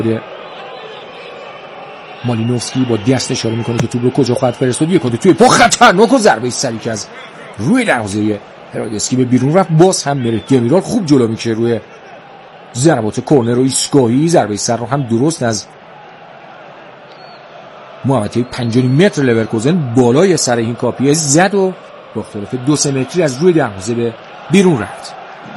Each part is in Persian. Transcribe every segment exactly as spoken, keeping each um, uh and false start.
مالینوفسکی با دست اشاره میکنه که توپ رو کجا خواهد فرستاد. یک کد توی پا خطرناک و ضربه سری که از روی دروازه هرادسکی به بیرون رفت. باز هم میره دمیرال خوب جلو میشه روی ضربات کورنر و ایستگاهی. ضربه سر رو هم درست از محوطه پنج متر لورکوزن بالای سر این کاپیه زد و با اختلاف دو سه متری از روی دروازه به بیرون رفت.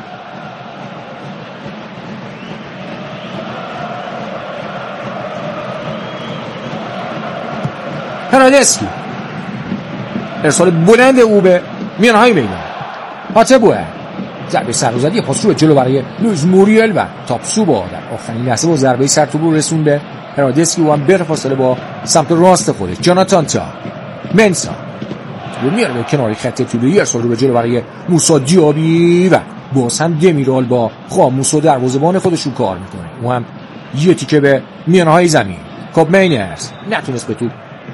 هرادسکی ارسال بلند او به میانهای میدان. هاتبوه ضربه سر رو زد. یه پاس رو جلو برای لوئیس موریل و تاپسوبا در آخرین لحظه با ضربه سر توپ رو رسون به هرادسکی و هم بر فاصله با سمت راست خودش. جاناتان تا منسا رو میاره به کنار خط طولی. ارسال رو به جلو برای موسی دیابی و باز هم دمیرال با خاموس و دروازه‌بان خودش رو کار میکنه. او هم یه تیکه به میانهای زمین. کاب مینرز نتونست به توپ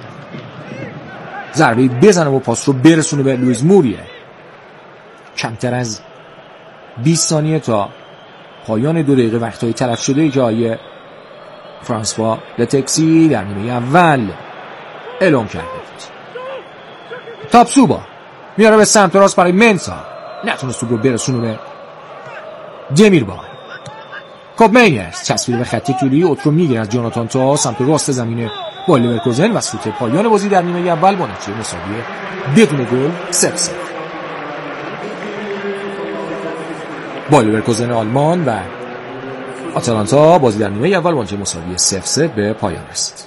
ضربه بزنه و پاس رو برسونه به لوئیس موریل. کمتر از بیست ثانیه تا پایان دو دقیقه وقت‌های تلف شده که آیه فرانسوا لتکسی در نیمه اول اعلام کرده بود. تاپسوبا میاره به سمت راست برای منسا. نتونست توپ رو برسونه به دمیربای. کاب مینرز چسبیده به خط طولی. اوترو میگیره از جاناتان تا سمت راست زمین با لورکوزن و سوت پایان بازی در نیمه اول با نتیجه مساوی بدون گل صفر صفر. با لورکوزن آلمان و آتالانتا بازی در نیمه اول با نتیجه مساوی صفر صفر به پایان رسید.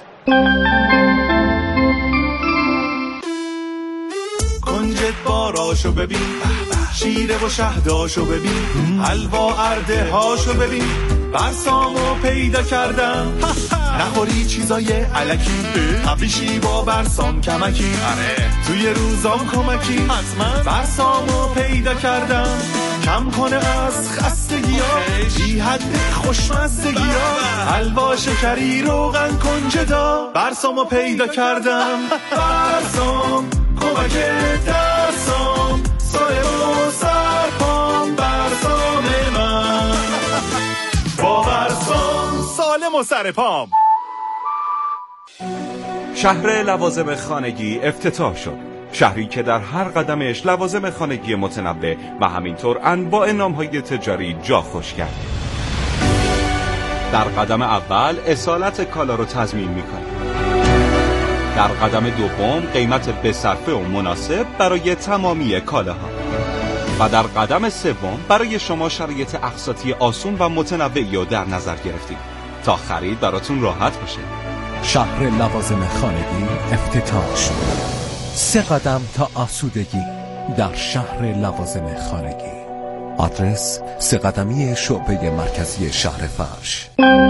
کنجد باراشو ببین، شیره و شهداشو ببین، حلوا ارده هاشو ببین، برسامو پیدا کردم. نخوری چیزای علکی، تبریشی با برسام کمکی، توی روزام کمکی، حتما برسامو پیدا کردم. کم کنه از خستگی ها، بی حد خوشمزدگی ها، حلوا شکری روغن کنجدا، برسامو پیدا کردم. برسام کمک درسام، سایه و سرپام، برسام من با برسام سالم و سرپام. شهر لوازم خانگی افتتاح شد. شهری که در هر قدمش لوازم خانگی متنوع و همینطور انواع نام‌های تجاری جا خوش کرد. در قدم اول اصالت کالا رو تضمین می‌کنیم. در قدم دوم قیمت بصرفه و مناسب برای تمامی کالاها. و در قدم سوم برای شما شرایط اقساطی آسون و متنوعی رو در نظر گرفتیم تا خرید براتون راحت باشه. شهر لوازم خانگی افتتاح شد. سه قدم تا آسودگی در شهر لوازم خانگی. آدرس سه قدمی شعبه مرکزی شهر فرش.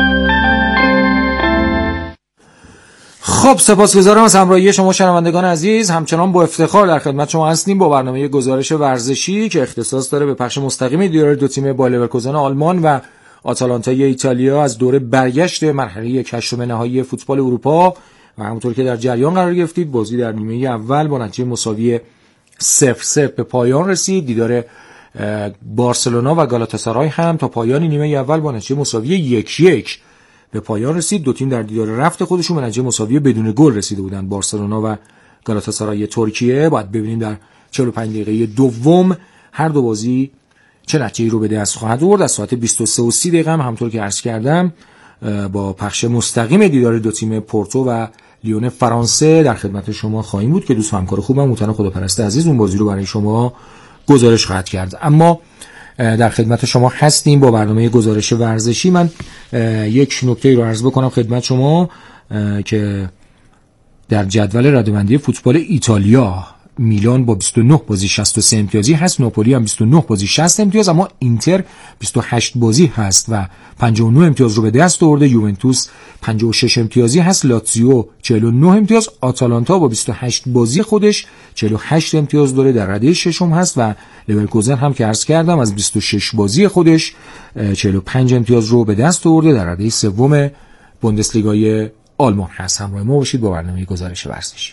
خب سپاسگزارم از همراهی شما شنوندگان عزیز. همچنان با افتخار در خدمت شما هستیم با برنامه گزارش ورزشی که اختصاص داره به پخش مستقیم دیدار دو تیم با لورکوزن آلمان و آتالانتای ایتالیا از دوره برگشت مرحله هشتم نهایی فوتبال اروپا. و همونطور که در جریان قرار گرفتید بازی در نیمه اول با نتیجه مساوی صفر صفر به پایان رسید. دیدار بارسلونا و گالاتاسارای هم تا پایان نیمه اول با نتیجه مساوی یک یک به پایان رسید. دو تیم در دیدار رفت خودشون به نتیجه مساوی بدون گل رسیده بودند. بارسلونا و گالاتاسارای ترکیه. باید ببینیم در چهل و پنج دقیقه دوم هر دو بازی چه نتیجه‌ای رو به دست خواهد آورد. از ساعت بیست و سه و سی دقیقه هم همونطور که عرض کردم با پخش مستقیم دیدار دو تیم پورتو و لیون فرانسه در خدمت شما خواهیم بود که دوست و همکار خوبم موتن خداپرست عزیز اون بازی رو برای شما گزارش خواهد کرد. اما در خدمت شما هستیم با برنامه گزارش ورزشی. من یک نکته رو عرض بکنم خدمت شما که در جدول رده‌بندی فوتبال ایتالیا میلان با بیست و نه بازی شصت و سه امتیازی هست، ناپولی هم بیست و نه بازی شصت امتیاز، اما اینتر بیست و هشت بازی هست و پنجاه و نه امتیاز رو به دست آورده. یوونتوس پنجاه و شش امتیازی هست، لاتزیو چهل و نه امتیاز، آتالانتا با بیست و هشت بازی خودش چهل و هشت امتیاز داره در رده ششم هست و لورکوزن هم که عرض کردم از بیست و شش بازی خودش چهل و پنج امتیاز رو به دست آورده در رده سوم بوندسلیگای آلمان هست. همراه ما باشید با برنامه گزارش ورزشی.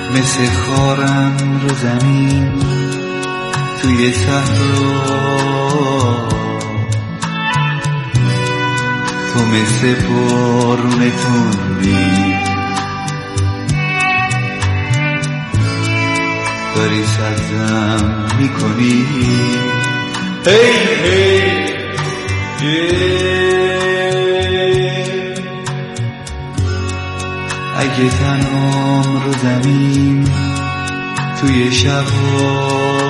مثل خارم رو زمین توی صحرا، تو مثل بارون تندی داری سرزم میکنی. هی هی اگه تنهام رو زمین توی شبا،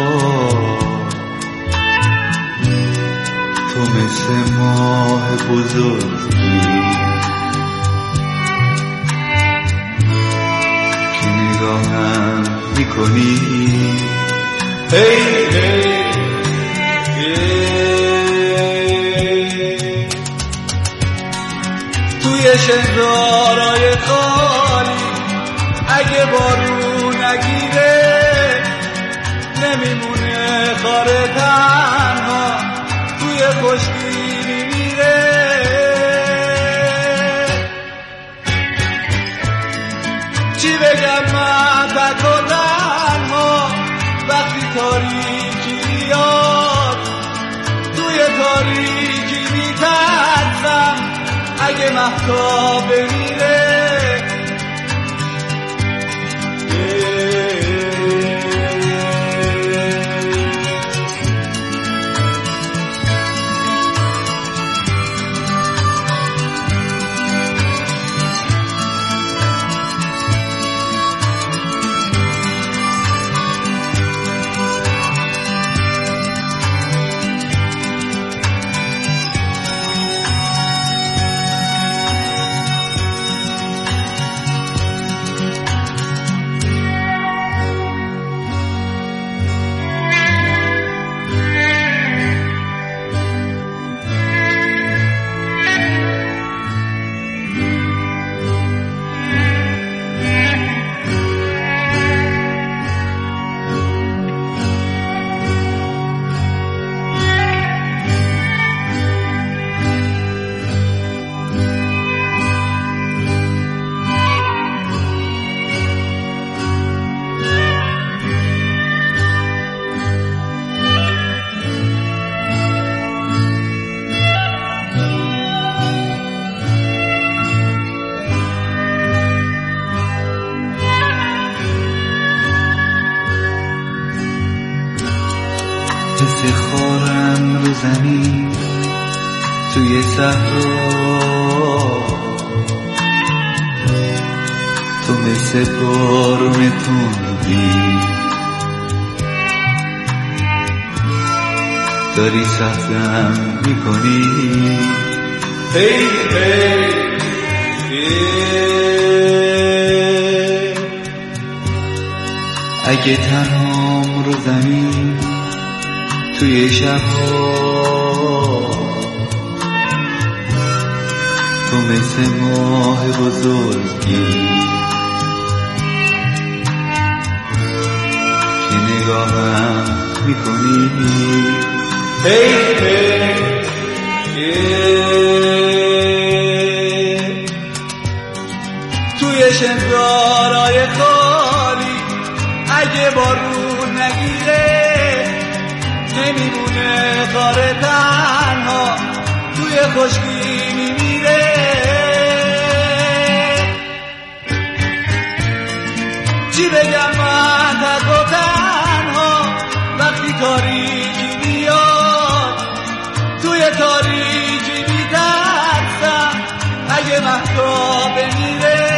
تو مثل ماه بزرگی که نگاهم میکنی. هی هی توی شهرهای خالی اگه بارون نگیره نمیمونه خاره تنها توی خشکی میمیره. چی بگم من تک و تنها وقتی تاریکی بیاد، توی تاریکی میترسم اگه مهتاب بمیره. مثل خارم رو زمین توی صحرا، تو مثل بارون تندی داری سختم میکنی. هی هی اگه تنهام رو زمین توی شبها، تو مثل ماه بزرگی که نگاهم میکنی. هی هی توی شنگارای خالی اگه بارون نگیره نمیمونه خاره تنها توی خشکی میمیره. چی بگم من تک و تنها وقتی تاریکی بیاد، توی تاریکی میترسم اگه مهتاب بمیره.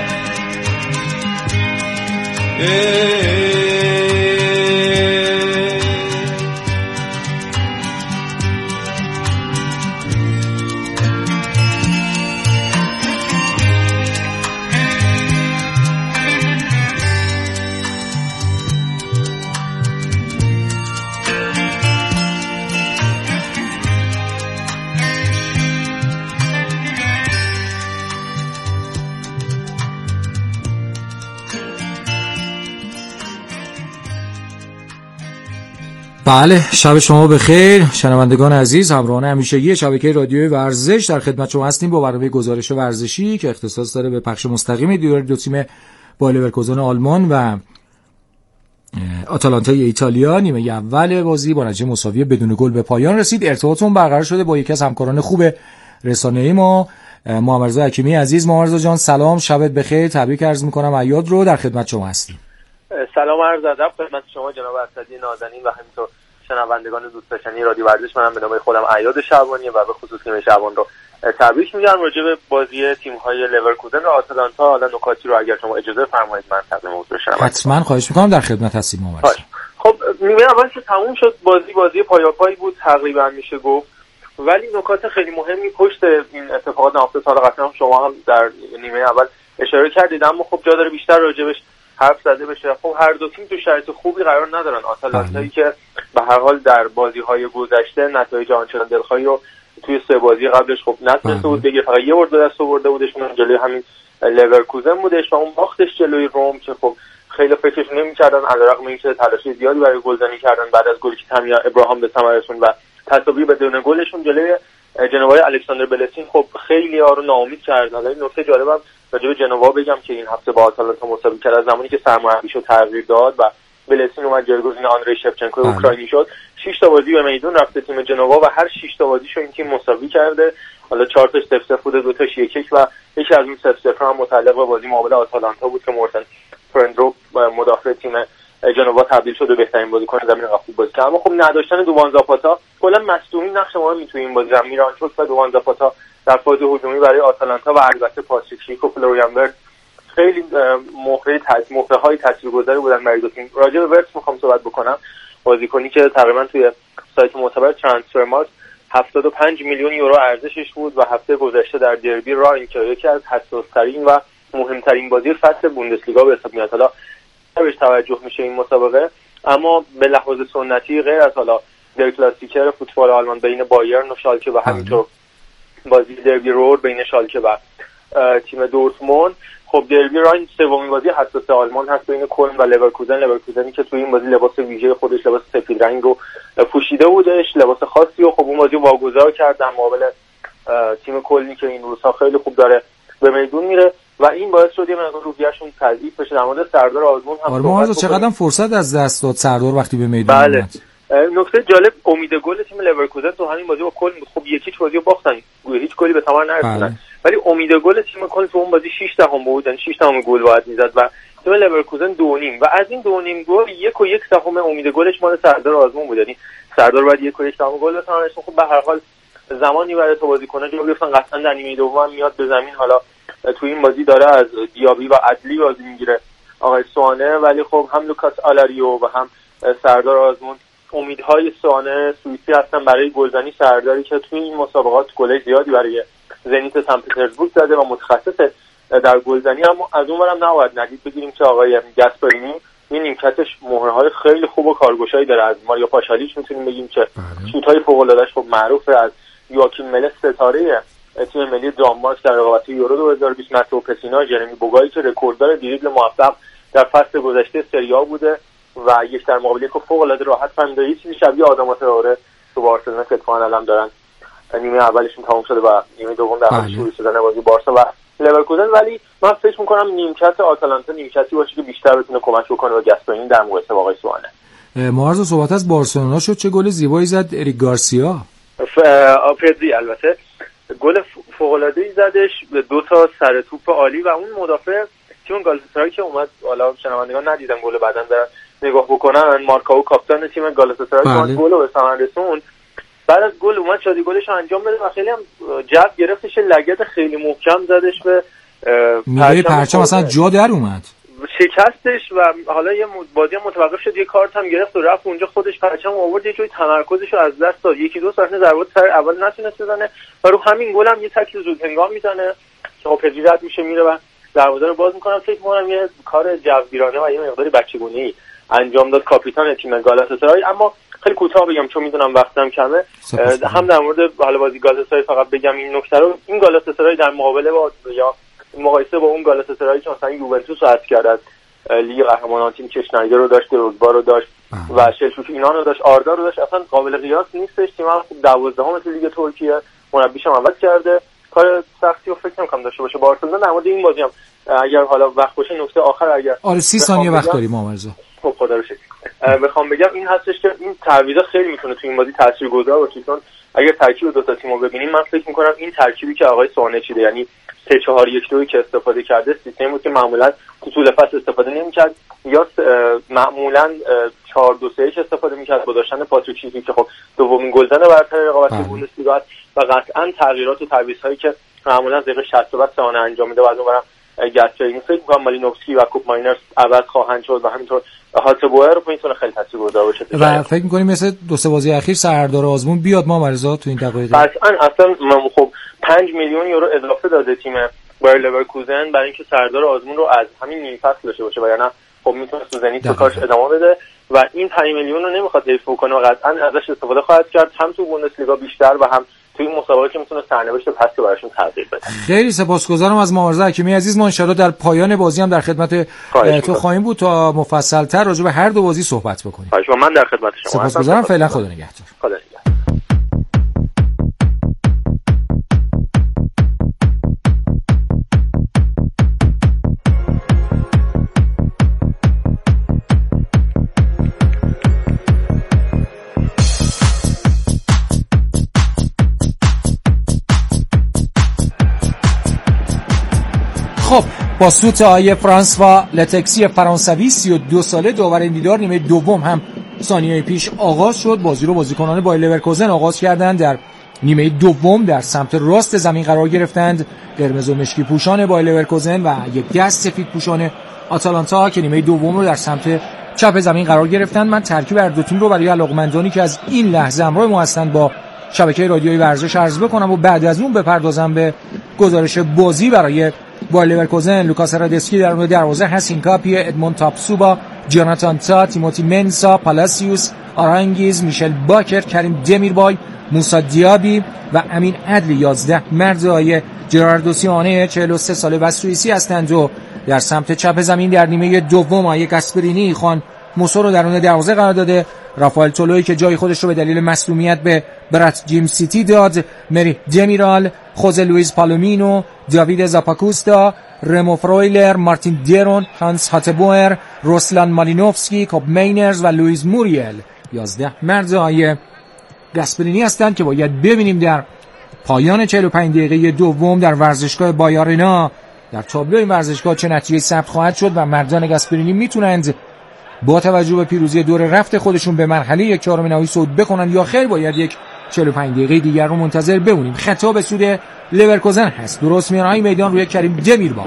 بله، شب شما بخیر شنوندگان عزیز، همراهان همیشگی شبکه رادیوی ورزش. در خدمت شما هستیم با برنامه گزارش ورزشی که اختصاص داره به پخش مستقیم دیدار دو تیم با لورکوزن آلمان و آتالانتای ایتالیا. نیمه اول بازی با نتیجه مساوی بدون گل به پایان رسید. ارتباطمون برقرار شده با یکی از همکاران خوب رسانه‌ای ما، محمد رضا حکیمی عزیز. محمد رضا جان سلام، شبت بخیر، تبریک عرض می‌کنم، عیاد رو در خدمت شما هستیم. سلام عرض ادب خدمت شما جناب اسدی نازنین و همینطور شنوندگان دوست داشتنی رادیو ورزش. منم به نام خودم عیاد شعبانی و به خصوص تیم شعبان رو تبریک میگم راجع به بازی تیم‌های لورکوزن و آتالانتا. حالا نکاتی رو اگر شما اجازه فرمایید من تقدیم حضور شما. حتما خواهش می‌کنم، در خدمت هستیم محمد رضا. خب نیمه اول که تموم شد بازی بازی پایاپایی بود تقریبا میشه گفت، ولی نکات خیلی مهمی پشت این اتفاقات افتاد. حالا قطعا شما هم در نیمه اول اشاره کردید اما خب جا داره بیشتر راجبش حرف زده بشه. خب هر دو تیم تو شرایط خوبی قرار ندارن. آتالانتایی که به هر حال در بازی‌های گذشته نتایج آنچنان دلخواهی رو توی سه بازی قبلش خب نتونسته بود بگیره، فقط یه برد دست آورده بودش، اون جلوی همین لورکوزن بودش و اون باختش جلوی روم که خب خیلی فکرشون نمی‌کردن علیرغم اینکه تلاش زیادی برای گلزنی کردن بعد از گلی که تامیا ابراهام به ثمر رسوند و تساوی بدون گلشون جلوی جنوا الکساندر بلسین خب خیلی ها رو ناامید کرد. حالا این نکته جالبم راجع به جنوا بگم که این هفته با آتالانتا مساوی کرد از زمانی که سرمربیشو تغییر داد و بلسین اومد جایگزین آندری شفچنکو اوکراینی شد. شش تا بازی به میدون رفته تیم جنوا و هر شش تا بازیشو این تیم مساوی کرده. حالا چهار تاش صفر صفر بوده، دو تاش یک یک و یکی از این صفر صفر هم متعلق به بازی مقابل آتالانتا بود که مورتن فرندروپ مدافع تیم جنوا تبدیل شد به بهترین بازیکن زمین و خوب بازی کرد. اما خب نداشتن دووان زاپاتا کلا مصدومی نقش مهمی توی این بازی داشت. میرانچوک و دووان زاپاتا در فاز هجومی برای آتالانتا و البته پاتریک شیک و فلوریان ورت خیلی مهره تاثیر مهره‌های تاثیرگذاری بودن برای دو تیم. راجع به ورت می‌خوام صحبت بکنم، بازیکنی که تقریبا توی سایت معتبر ترانسفرمارکت هفتاد و پنج میلیون یورو ارزشش بود و هفته گذشته در دربی راین که یکی از حساس‌ترین و مهمترین بازی فصل بوندسلیگا به حساب میاد، حالا بهش توجه میشه این مسابقه، اما به لحاظ سنتی غیر از حالا در کلاسیکر فوتبال آلمان بین بایرن و شالکه و همینطور بازی دربی رور بین شالکه و تیم دورتموند، خب دربی راین سومین بازی حساس آلمان هست بین کلن و لورکوزن. لورکوزنی که توی این بازی لباس ویژه خودش، لباس سفید رنگ رو پوشیده بودش، لباس خاصی و خب اون بازی واگذار کرد در مقابل تیم کلنی که این روزها خیلی خوب داره به میدون میره و این باعث شد یه مقدار روحیه‌شون تضعیف بشه. در مورد سردار آزمون هم آره چقدر فرصت از دست داد سردار وقتی به میدون بله. اومد. نکته جالب امید گل تیم لورکوزن تو همین بازی با کلن بود. خب یکی بازی رو باختن، هیچ گلی به ثمر نرسوندن، بله. ولی امید گل تیم کلن تو اون بازی شش دهم بود، یعنی شش دهم گل باید میزد و تیم لورکوزن دو و نیم و از این دو و نیم گل یک و یک دهم امید گلش مال سردار آزمون بود. یعنی سردار بعد یک و یک دهم گل بزنه. خب به هر حال زمانی برای تو بازیکن‌ها جلو گرفتن، قطعا در نیمه دوم میاد به زمین. حالا تو این بازی داره از دیابی و عدلی بازی میگیره آقای سوانه، ولی خب هم لوکاس آلاریو و هم سردار آزمون امیدهای سوانه سوئیسی هستن برای گلزنی. سرداری که توی این مسابقات گل زیادی برای زنیت سن پترزبورگ زده و متخصص در گلزنی، اما از اونورم نباید ندید بگیریم که آقای گاسپرینی این نیمکتش مهره‌های خیلی خوب و کارگشایی داره. از ماریا پاشالیچ میتونیم بگیم که شوت‌های فوق‌العاده‌اش خب معروفه، از یواکیم ملس ستاره تیم ملی دانمارک در رقابت یورو دو هزار و بیست، ماتو پسینا، جرمی بوگایی که رکورددار دریبل موفق در فصل گذشته سری آ بوده و یک در مقابل یک فوق‌العاده راحت فهمیده. یه چیزی شبیه آدم تراوره تو بارسلونا که اتفاقاً الان دارن نیمه اولشون تموم شده و نیمه دوم در حال شروع شدن بازی بارسا و لورکوزن، ولی من فکر می‌کنم نیمکت آتالانتا نیمکتی باشه که بیشتر بتونه کمک بکنه به گاسپرینی در مقایسه با آقای سوانه. معرض صحبت از بارسلونا شد، چه گل زیبایی زد اریک گارسیا. پدری البته گل فوق‌العاده‌ای زدش، دو تا سر توپ عالی و اون مدافع تیم گالاتاسرای که اومد، حالا شنوندگان ندیدن گل بعدن دارن نگاه بکنن، مارکاو کاپیتان تیم گالاتاسرای اون گل رو به ثمر رسوند. بعد از گل اومد شادی گلش رو انجام بده و خیلی هم جذب گرفتش، لگد خیلی محکم زدش به میله پرچم، اصلا جا در اومد شکستش و حالا یه بازی هم متوقف شد، یه کارت هم گرفت و رفت اونجا خودش پرچم آورد، یه جوری تمرکزش رو از دست داد، یکی دو صحنه ضربات سر اول نتونست بزنه و رو همین گل هم یه تکل زود هنگام میزنه که پدری رد میشه میره و دروازه رو باز میکنم. فکر می‌کنم یه کار جوگیرانه و یه مقداری بچگونه‌ای انجام داد کاپیتان تیم گالاتاسرای. اما خیلی کوتاه بگم چون میدونم وقتم کمه، هم در مورد حالا بازی گالاتاسرای فقط بگم این نکته رو، این گالاتاسرای در مقابله با یا مقایسه با اون گالاتاسرایی که مثلا یوونتوس رو حذف کرد از لیگ قهرمانان، تیم کشنایدر رو داشت، روزبا رو داشت و شلشوک اینان رو داشت، آردا رو داشت، اصلا قابل قیاس نیستش. تیم هم خوب دوازدهم لیگ ترکیه، مربیش هم عوض کرده کار سختی رو فکر نمی‌کنم داشته باشه. بارسلونا در مورد این بازی هم اگر حالا وقت باشه نکته آخر اگر آره سی ثانیه وقت داریم آمرزا. خب خدا رو شکر. بخوام بگم این هستش که این تعویضا خیلی میتونه تو این بازی تاثیرگذار باشه، چون اگر ترکیب دو تا تیمو ببینیم من فکر می‌کنم این ترکیبی که آقای سوانه چیده، یعنی سه چهار یک دو که استفاده کرده، سیستمی بود که معمولا تو طول فصل استفاده نمی‌کرد، یا معمولا چهار دو سه استفاده می‌کرد با داشتن پاتریک شیکی که خب دومین گلزن برتر رقابت بوندسلیگا و قطعاً تغییرات و تعویض‌هایی که معمولا دقیقه شصت بعد سوانه انجام میده و از اونورم گاتچینی فکر می‌کنم مالینوفسکی و کوپ ماینرز عوض خواهند شد و همینطور هاتبوئر رو میتونه خیلی تاثیرگذار باشه. و فکر می‌کنیم مثل دو سه بازی اخیر سردار آزمون بیاد ما مرزا تو این دقایق؟ قطعاً. اصلا خب پنج میلیون یورو اضافه داده تیم بایر لورکوزن برای اینکه سردار آزمون رو از همین نیم فصل داشته باشه و یا نه خب میتونه تو زنیت به کارش ادامه بده و این پنج میلیون رو نمیخواد حیف بکنه و قطعاً ازش استفاده خواهد کرد، هم تو بوندسلیگا بیشتر و هم توی این مسابقه که میتونه سرنوشت پس رو براشون تغییر بده. خیلی سپاسگزارم از معارضه حکیمی عزیز. ما ان شاءالله در پایان بازی هم در خدمت تو خواهیم بود تا مفصل‌تر راجع به هر دو بازی صحبت بکنیم. خواهش من در خدمت شما. سپاسگزارم. فعلا خدا نگهدار. خدا نگهدار. خب با سوت آیه فرانسوا لتکسی فرانسوی سی و دو ساله داور این دیدار نیمه دوم هم ثانیه پیش آغاز شد. بازی رو بازیکنان بایر لورکوزن آغاز کردند، در نیمه دوم در سمت راست زمین قرار گرفتند قرمز و مشکی پوشان بایر لورکوزن و یک دست سفید پوشان آتالانتا که نیمه دوم رو در سمت چپ زمین قرار گرفتند. من ترکیب هر دو تیم رو برای علاقمندانی که از این لحظه همراه ما هستند با شبکه رادیویی ورزش عرض بکنم و بعد از اون بپردازم به گزارش بازی. برای بایر لورکوزن لوکاس رادسکی در اون دروازه، حسین کاپی، ادموند تاپسوبا، جوناتان تا، تیموتی منسا، پالاسیوس، آرانگیز، میشل باکر، کریم دمیربای، موسی دیابی و امین عدلی یازده مرزهای جراردو سیمونه چهل و سه ساله و سوئیسی هستند و در سمت چپ زمین در نیمه دوم آیه گاسپرینی خان موسو رو در اون دروازه قرار داده. رافائل تولوی که جای خودش رو به دلیل مصدومیت به برات جیم سیتی داد، مری دمیرال، خوزه لوئیز پالومینو، داوید زاپاکوستا، رمو فرویلر، مارتین دیرون، هانس هاتبوئر، روسلان مالینوفسکی، کوب مینرز و لوئیز موریل یازده مرزهای گاسپرینی هستند که باید ببینیم در پایان چهل و پنج دقیقه دوم در ورزشگاه بایارینا در تابلو این ورزشگاه چه نتیجه ثبت خواهد شد و مردان گاسپرینی میتونند با توجه به پیروزی دور رفت خودشون به مرحله یک چهارم نهایی صعود بکنن یا خیر باید یک چهل و پنج دقیقه دیگر رو منتظر بمونیم. خطا به سود لورکوزن هست. درست میانهای میدان روی کریم دمیربای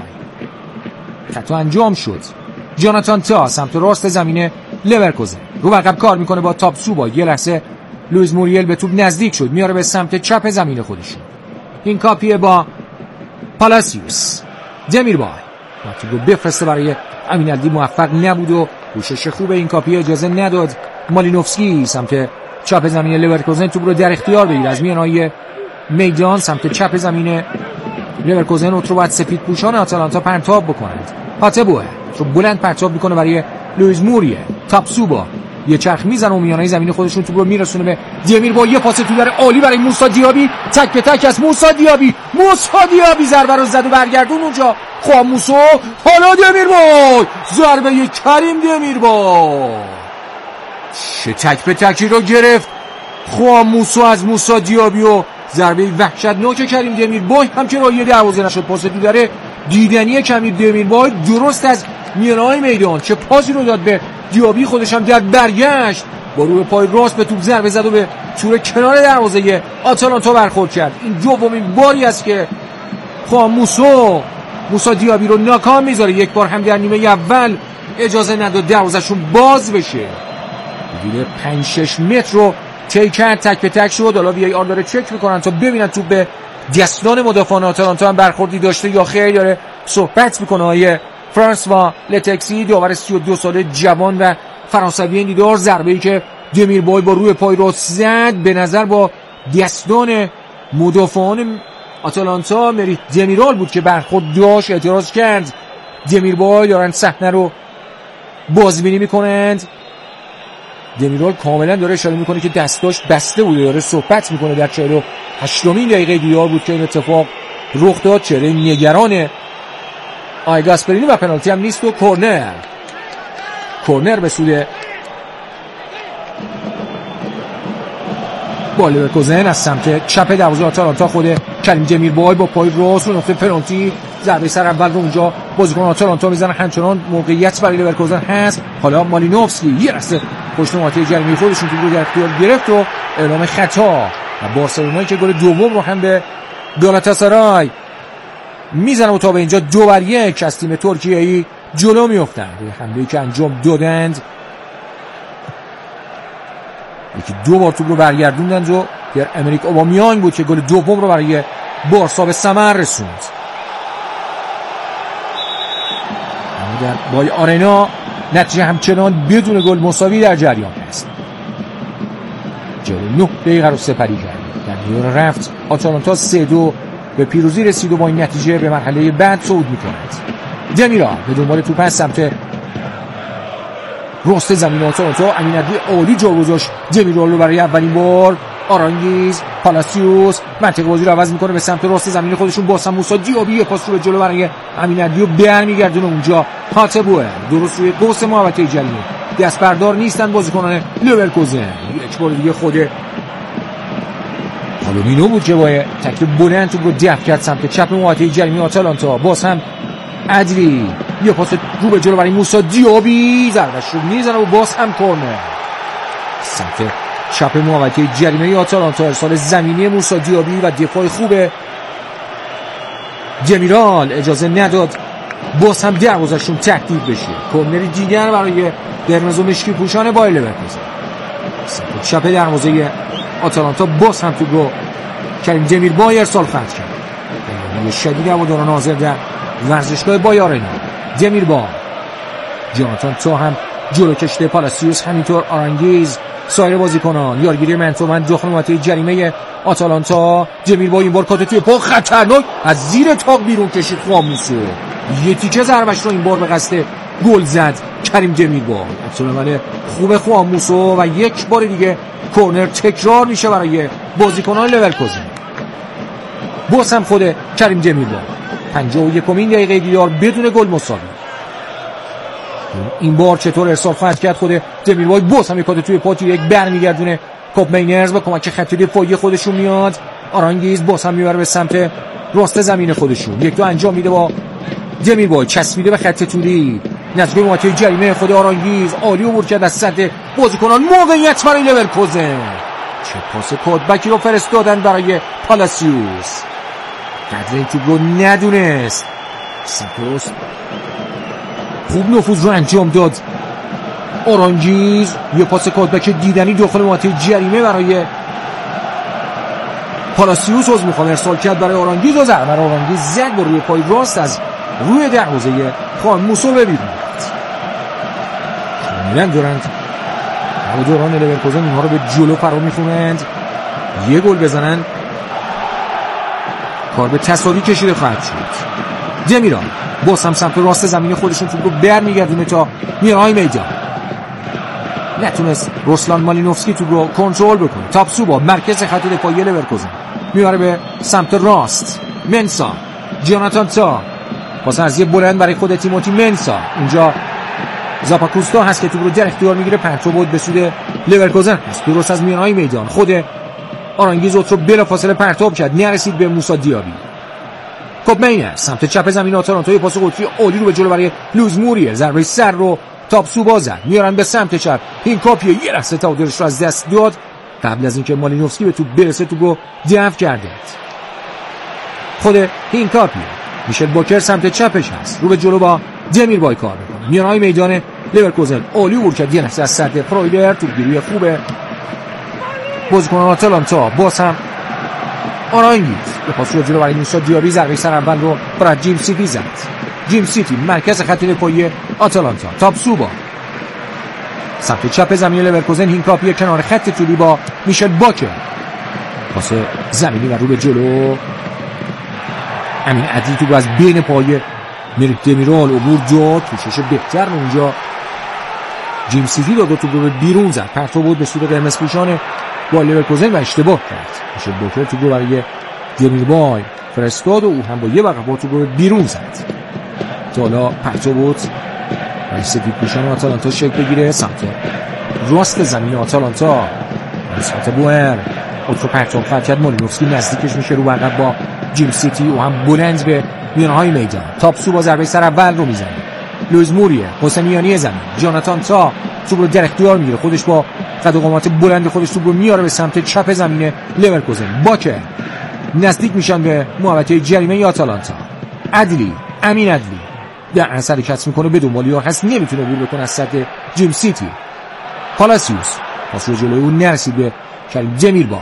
خطا انجام شد. جوناتان تا سمت راست زمین لورکوزن رو عقب کار میکنه با تاپسوبا. یه لحظه لوئیز موریل به توپ نزدیک شد، میاره به سمت چپ زمین خودشون. این کاپیه با پالاسیوس. دمیربای توپو بفرسته برای امین عدلی، موفق نبود و کوشش خوب این کاپی اجازه نداد مالینوفسکی سمت چپ زمین لورکوزن توپ رو در اختیار بگیره. از میانهای میدان سمت چپ زمین لورکوزن رو باید سفید پوشان آتالانتا پرتاب بکنند. هاتبوئر رو بلند پرتاب میکنه برای لوئیز موریه. تاپسوبا یه چرخ میزنه و میانهای زمین خودشون توپ رو میرسونه به دمیر با یه پاس تو در عالی برای موسی دیابی. تک به تک از موسی دیابی. موسی دیابی ضربه رو زد و برگردون اونجا. خب موسی حالا دمیر با ضربه ی کریم دمیر با چه تک به تکی رو گرفت خب موسی از موسی دیابی و ضربه وحشتناک کریم دمیر با هم که راهی دروازه نشد. پاس تو در دیدنی کریم دمیر با درست از میانهای میدان چه پاسی رو داد به دیابی، خودش هم در برگشت با روی پای راست به توپ ضربه زد و به تور کنار دروازه آتالانتا برخورد کرد. این دومین باری است که خب موسی موسی دیابی رو ناکام میذاره. یک بار هم در نیمه اول اجازه نداد دروازه‌شون باز بشه. دیگه پنج شش متر رو طی کرد، تک به تک شد. حالا وی ای آر داره چک میکنن تا ببینن توپ به دستان مدافعان آتالانتا هم برخوردی داشته یا خیر. داره صحبت میکنه آیه فرانسوا لتکسی داور سی و دو ساله جوان و فرانسوی این دیدار. ضربه‌ای که دمیر بای با روی پای راست زد به نظر با دستان مدافعان آتالانتا مری دمیرال بود که برخورد داشت، اعتراض کرد. دمیربای دارن صحنه رو بازبینی میکنند. دمیرال کاملا داره اشاره میکنه که دستاش بسته بوده، داره صحبت میکنه. در چهل و هشتمین دقیقه دیدار بود که این اتفاق رخ داد، چهره نگران آی گاسپرینی و پنالتی هم نیست و کورنر کورنر به سود با لورکوزن از سمت چپ دروازه آتالانتا. خود کریم دمیربای با پای راست رو نقطه پنالتی ضربه سر اول رو اونجا بازیکن آتالانتا میزنه. همچنان موقعیت برای لورکوزن هست. حالا مالینوفسکی یه رسته پشت محوطه جریمه خودشون تو رو در اختیار گرفت و اعلام خطا. و بارسلونا که گل دوم رو هم به گالاتاسارای میزنه و تا به اینجا دو بر یک از تیم ترکیه‌ای جلو میافتن. حمله‌ای که انجام دادند یکی دو بار توپ رو برگردوندند و در امریک اوبامیانگ بود که گل دوم رو برای بارسا به ثمر رسوند. اما در بای آرنا نتیجه همچنان بدون گل مساوی در جریان است. جلو نه دقیقه رو سپری کرد. در میان رفت آتالانتا سه دو به پیروزی رسید و با این نتیجه به مرحله بعد صعود می‌کند. دمیرال به دنبال توپ از سمت راست زمین آتالانتا. امین‌علی عالی جا گذاشت دمیرال رو برای اولین بار. آرانگیز پالاسیوس منطقه بازی رو عوض میکنه به سمت راست زمین خودشون. با موسی دیابی پاس رو به جلو برای امین‌علی رو برمیگردونه اونجا. هاتبوه درست روی قوس محوطه جریمه دست بردار نیستن بازیکنان لورکوزن. یک بار دیگه خود پالومینو بود که با تکل بلند تو رو دفع کرد سمت چپ محوطه جریمه آتالانتا. باز هم ادری یه پاس رو به جلو برای موسی دیابی ضربش رو میزنه و باز هم کورنر سمت چپ محوطه جریمه آتالانتا. ارسال زمینی موسی دیابی و دفاع خوب دمیرال اجازه نداد باز هم دروازه‌شون تهدید بشه. کورنر دیگر برای قرمز و مشکی پوشان بایر لورکوزن. سمت چپ دروازه آتالانتا باز هم تو رو کریم دمیربای ارسال خط کرد. یه شدید هواداران حاضر در ورزشگاه بایارنا. دمیربای جاناتان تا هم جلو کشته پالاسیوس همینطور آرانگیز سایر بازیکنان یارگیری منتومن داخل محوطه جریمه آتالانتا. دمیربای این بار کات توی پا خطرناک از زیر تاق بیرون کشید خاموسو. یه تیکه ضربش رو این بار به قصد گل زد کریم دمیربای. اصلا خوب خاموسو و یک بار دیگه کورنر تکرار میشه برای بازیکنان لورکوزن. باز هم خود کریم دمیربای پنجاه و یکمین دقیقه دیدار بدون گل مساوی. این بار چطور ارسال خواهد کرد خود دمیربای. باز هم یکات توی پاتی یک برمیگردونه. کوپ مینرز با کمک خط دفاعی خودشون میاد. آرانگیز باز هم میبره به سمت راست زمین خودشون. یک دو انجام میده با دمیربای چسبیده به خط توری نزدیک محوطه جریمه. خود آرانگیز عالی عبور کرد از صد بازیکنان. موقعیت برای لورکوزن. چه پاس کاتبکی رو فرستادن برای پالاسیوس. قدر این توپ رو ندونست. سپوست خوب نفوذ رو انجام داد آرانگیز. یه پاس کاتبک دیدنی داخل محوطه جریمه برای پالاسیوس از میخوام ارسال کرد برای آرانگیز و ضربه آرانگیز زد با روی پای راست از روی دروازه خاموسو به بیرون رفت. کاملا دارند هواداران لورکوزن اینها رو به جلو فرا میخونند. یه گل بزنن کار به تساوی کشیده خواهد شد. دمیرال باز هم سمت راست زمین خودشون توپ رو برمیگردونه تا میانهای میدان. نتونست رسلان مالینوفسکی توپ رو کنترل بکنه. تاپسوبا مرکز خط دفاعی لورکوزن میاره به سمت راست. منسا جاناتان تا باز از یه بلند برای خود تیموتی منسا. اونجا زاپاکوستا هست که توپ رو در اختیار میگیره. پرتو بود به سود لورکوزن هست درست از میانهای میدان. خود آرانگیز رو بلافاصله پرتاب کرد نرسید به موسی دیابی. کوپ مینر سمت چپ زمین آتالانتا یه پاس قطبی عالی رو به جلو برای لوز موریر. ضربه سر رو تاپسوبا زد. میارن به سمت چپ. این کاپیه یه لحظه تعادلش رو از دست داد قبل از اینکه مالینوفسکی به توپ برسه. توپ رو دفع کرده. خود این کاپیه میشل باکر سمت چپش هست رو به جلو با دمیربای کار میکنه. میانهای میدان لورکوزن عالی عبور کرد یه لحظه از سر پرویدر. توپگیری خوبه بازیکنان آتالانتا. باز هم آرانگیز یه پاس رو جلو برای موسی دیابی. ضربه سر اول رو برای جیم سیتی زد. جیم سیتی مرکز خط دفاعی آتالانتا. تاپسوبا سمت چپ زمین لورکوزن. هینکاپی کنار خط طولی با میشل باکر. پاس زمینی و رو به جلو. امین عدلی تو از بین پای مریک دمیرال عبور داد. توشش بهتر اونجا جیم سیتی داد و تو رو بیرون زد. پرتو بود به سود قرمز پوشان با لورکوزن و اشتباه کرد. میشل باکر تو رو برای دمیربای فرستاد و او هم با یه وقفات رو بیرون زد. تا حالا پرتو بود و سفید پوشان آتالانتا شکل بگیره سمت راست زمین آتالانتا. سمت بوئر اوترو پرتو خط کرد. مالینوفسکی نزدیکش میشه رو عقب با جیم سیتی و هم بلند به میانهای میدان. تاپسو با ضربه سر اول رو میزنه. لوئیز موریه حسینیانی زمین. جاناتان تا توپ رو در اختیار میگیره. خودش با قد و قامت بلند خودش توپ رو میاره به سمت چپ زمین لورکوزن. باکر نزدیک میشن به محوطه جریمه آتالانتا. عدلی امین عدلی در اثر کس میکنه به دنبال یار هست، نمیتونه عبور بکنه از سطح جیم سیتی. پالاسیوس پاس رو جلوی اون نرسید به کریم دمیربار.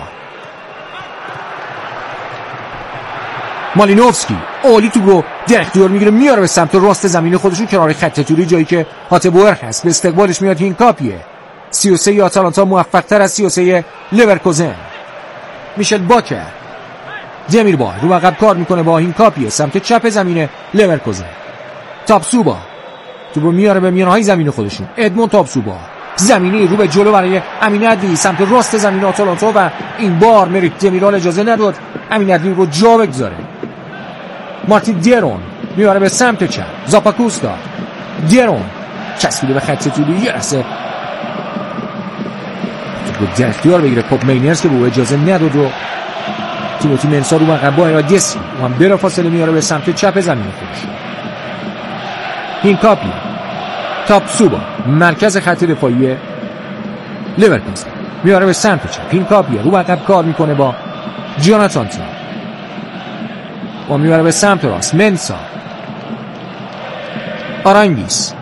مالینوفسکی اولی توپ رو در اختیار میگیره میاره به سمت راست زمین خودشون کنار خط توری، جایی که هاتبوئر هست. به استقبالش میاد هینکاپیه. سی و سه آتالانتا موفق تر از سی و سه لورکوزن. میشل باکر دمیربار رو عقب کار میکنه با هینکاپیه سمت چپ زمین لورکوزن. تاپسوبا توپ رو میاره به میانهای زمین خودشون. ادمون تاپسوبا زمینی رو به جلو برای امین عدلی سمت راست زمین آتالانتا و این بار مریک دمیرال اجازه نداد امین عدلی رو جا بگذاره. مارتین دیرون میاره به سمت چپ. زاپاکوستا دیرون چسبیده به خط طولی. یه رسه توپ در اختیار بگیره پاپ مینرز که به اجازه نداد و تیموتی منسا رو عقب با ارادیسی و هم بلافاصله میاره به سمت چپ زمین خودش. هینکاپی تاپسوبا مرکز خط دفاعی لورکوزن میاره به سمت چپ. هینکاپی رو عقب کار میکنه با جاناتان تا و میاره به سمت راست. منسا آرانگیس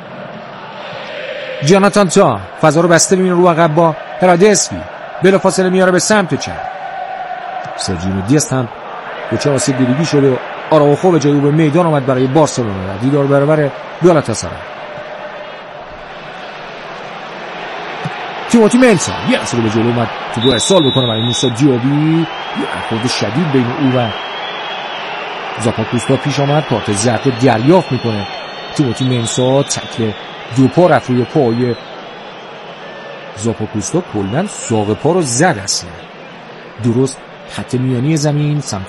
جاناتان تا فضا رو بسته میبینه رو عقب با هرادسکی بلافاصله میاره به سمت چپ. سرجینو دیست هم دوچار آسیب دیدگی شده و آراوخو به جای او به میدان آمد برای بارسلونا دیدار برابر گالاتاسارای. تیموتی منسا یه اصلا به جلو اومد تو دو ارسال بکنه برای موسا دیابی. یه برخورد شدید بین او و زاپاکوستا پیش آمد. کارت زرد دریافت میکنه تیموتی منسا. تکل دو پا رفت روی پای زاپاکوستا. کلن ساق پا رو زد اصلا درست خط میانی زمین سمت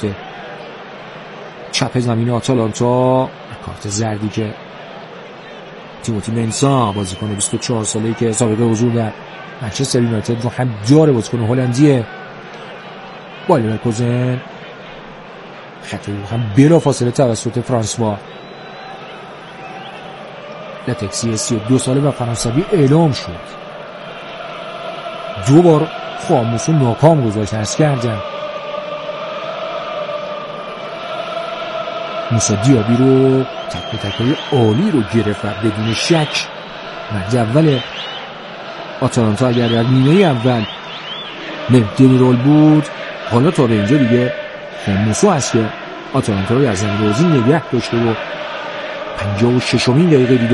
چپ زمین آتالانتا. کارت زردی که تیموتی منسا بازیکن بیست و چهار ساله‌ای که سابقه حضور در منچستر یونایتد رو هم داره، بازیکن هلندی با لورکوزن. خط هم بلافاصله توسط فرانسوا لاتکسی سی و دو ساله و فرانسوی اعلام شد. دو بار خاموش و ناکام گذاشت عرض کردم. موسا دیابی رو تک تکای عالی رو گرفت و بدون شک مرد اول آتالانتا اگر در نیمه اول دمیرال بود، حالا تا به اینجا دیگه موسا هست که آتالانتا رو در زمین بازی نگه داشته و پنجاه و ششمین دقیقه دیگه